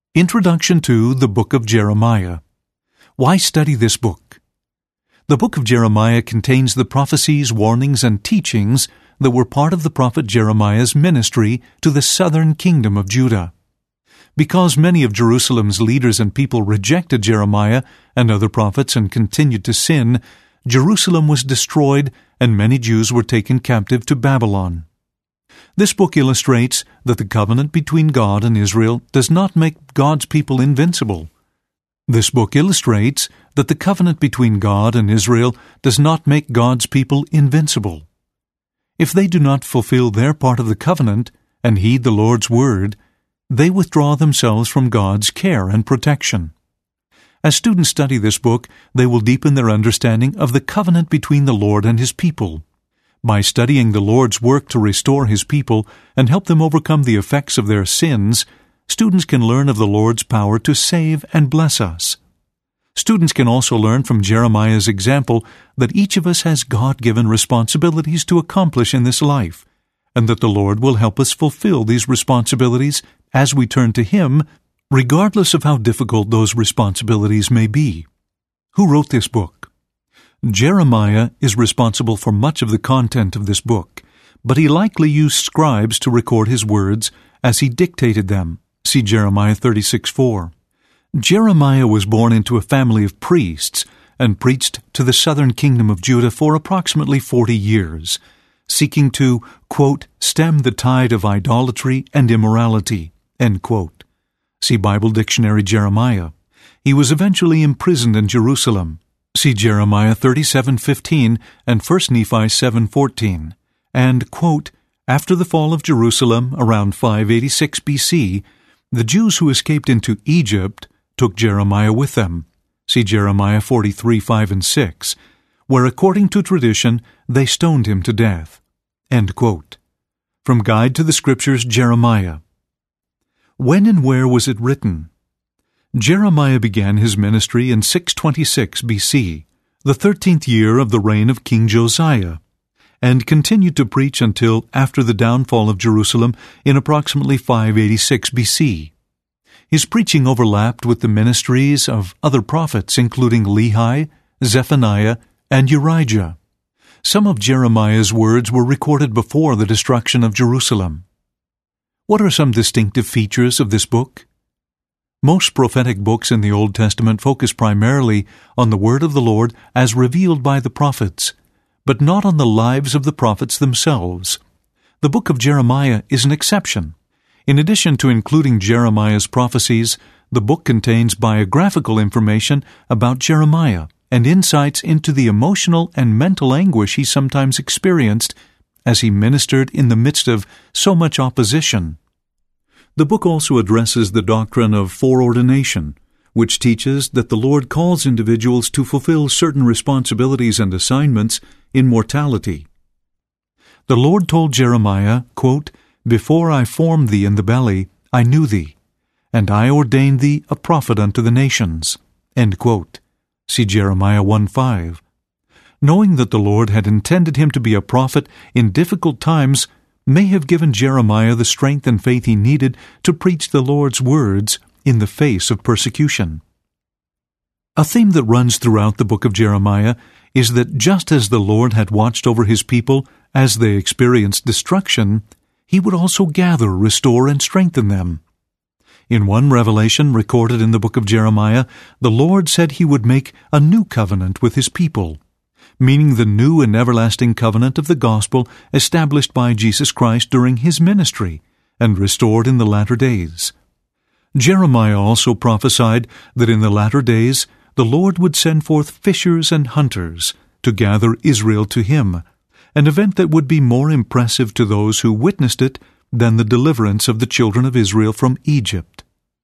Introduction to the Book of Jeremiah. Why study this book? The book of Jeremiah contains the prophecies, warnings, and teachings that were part of the prophet Jeremiah's ministry to the southern kingdom of Judah. Because many of Jerusalem's leaders and people rejected Jeremiah and other prophets and continued to sin, Jerusalem was destroyed and many Jews were taken captive to Babylon. This book illustrates that the covenant between God and Israel does not make God's people invincible. This book illustrates that the covenant between God and Israel does not make God's people invincible. If they do not fulfill their part of the covenant and heed the Lord's word, they withdraw themselves from God's care and protection. As students study this book, they will deepen their understanding of the covenant between the Lord and His people. By studying the Lord's work to restore His people and help them overcome the effects of their sins, students can learn of the Lord's power to save and bless us. Students can also learn from Jeremiah's example that each of us has God-given responsibilities to accomplish in this life, and that the Lord will help us fulfill these responsibilities as we turn to Him, regardless of how difficult those responsibilities may be. Who wrote this book? Jeremiah is responsible for much of the content of this book, but he likely used scribes to record his words as he dictated them. See Jeremiah 36:4. Jeremiah was born into a family of priests and preached to the southern kingdom of Judah for approximately 40 years, seeking to, quote, stem the tide of idolatry and immorality, end quote. See Bible Dictionary Jeremiah. He was eventually imprisoned in Jerusalem. See Jeremiah 37:15 and 1 Nephi 7:14. And, quote, after the fall of Jerusalem around 586 B.C., the Jews who escaped into Egypt took Jeremiah with them. See Jeremiah 43:5 and 6, where according to tradition they stoned him to death. End quote. From Guide to the Scriptures, Jeremiah. When and where was it written? Jeremiah began his ministry in 626 B.C., the 13th year of the reign of King Josiah, and continued to preach until after the downfall of Jerusalem in approximately 586 B.C. His preaching overlapped with the ministries of other prophets, including Lehi, Zephaniah, and Urijah. Some of Jeremiah's words were recorded before the destruction of Jerusalem. What are some distinctive features of this book? Most prophetic books in the Old Testament focus primarily on the word of the Lord as revealed by the prophets, but not on the lives of the prophets themselves. The book of Jeremiah is an exception. In addition to including Jeremiah's prophecies, the book contains biographical information about Jeremiah and insights into the emotional and mental anguish he sometimes experienced as he ministered in the midst of so much opposition. The book also addresses the doctrine of foreordination, which teaches that the Lord calls individuals to fulfill certain responsibilities and assignments in mortality. The Lord told Jeremiah, quote, before I formed thee in the belly, I knew thee, and I ordained thee a prophet unto the nations. End quote. See Jeremiah 1:5. Knowing that the Lord had intended him to be a prophet in difficult times may have given Jeremiah the strength and faith he needed to preach the Lord's words in the face of persecution. A theme that runs throughout the book of Jeremiah is that just as the Lord had watched over His people as they experienced destruction, He would also gather, restore, and strengthen them. In one revelation recorded in the book of Jeremiah, the Lord said He would make a new covenant with His people, meaning the new and everlasting covenant of the gospel established by Jesus Christ during His ministry and restored in the latter days. Jeremiah also prophesied that in the latter days the Lord would send forth fishers and hunters to gather Israel to Him, an event that would be more impressive to those who witnessed it than the deliverance of the children of Israel from Egypt.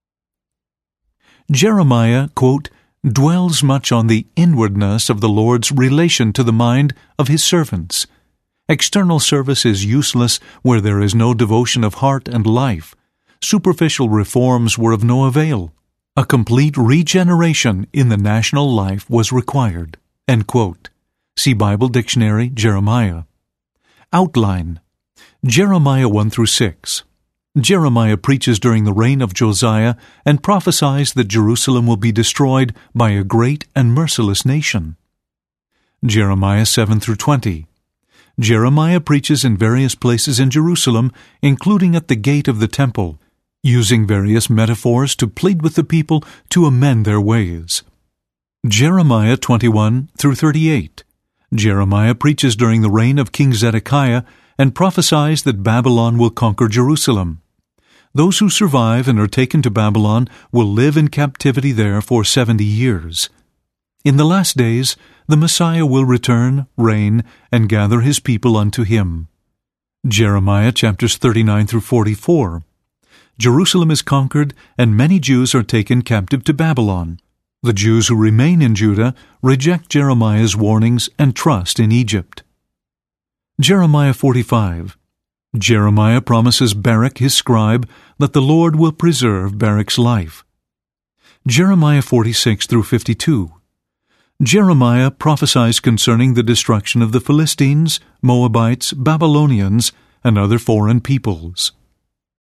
Jeremiah, quote, dwells much on the inwardness of the Lord's relation to the mind of His servants. External service is useless where there is no devotion of heart and life. Superficial reforms were of no avail. A complete regeneration in the national life was required. End quote. See Bible Dictionary, Jeremiah. Outline. Jeremiah 1-6. Jeremiah preaches during the reign of Josiah and prophesies that Jerusalem will be destroyed by a great and merciless nation. Jeremiah 7-20. Jeremiah preaches in various places in Jerusalem, including at the gate of the temple, using various metaphors to plead with the people to amend their ways. Jeremiah 21-38. Jeremiah preaches during the reign of King Zedekiah and prophesies that Babylon will conquer Jerusalem. Those who survive and are taken to Babylon will live in captivity there for 70 years. In the last days, the Messiah will return, reign, and gather his people unto him. Jeremiah chapters 39-44. Jerusalem is conquered, and many Jews are taken captive to Babylon. The Jews who remain in Judah reject Jeremiah's warnings and trust in Egypt. Jeremiah 45. Jeremiah promises Baruch his scribe that the Lord will preserve Baruch's life. Jeremiah 46-52. Jeremiah prophesies concerning the destruction of the Philistines, Moabites, Babylonians, and other foreign peoples.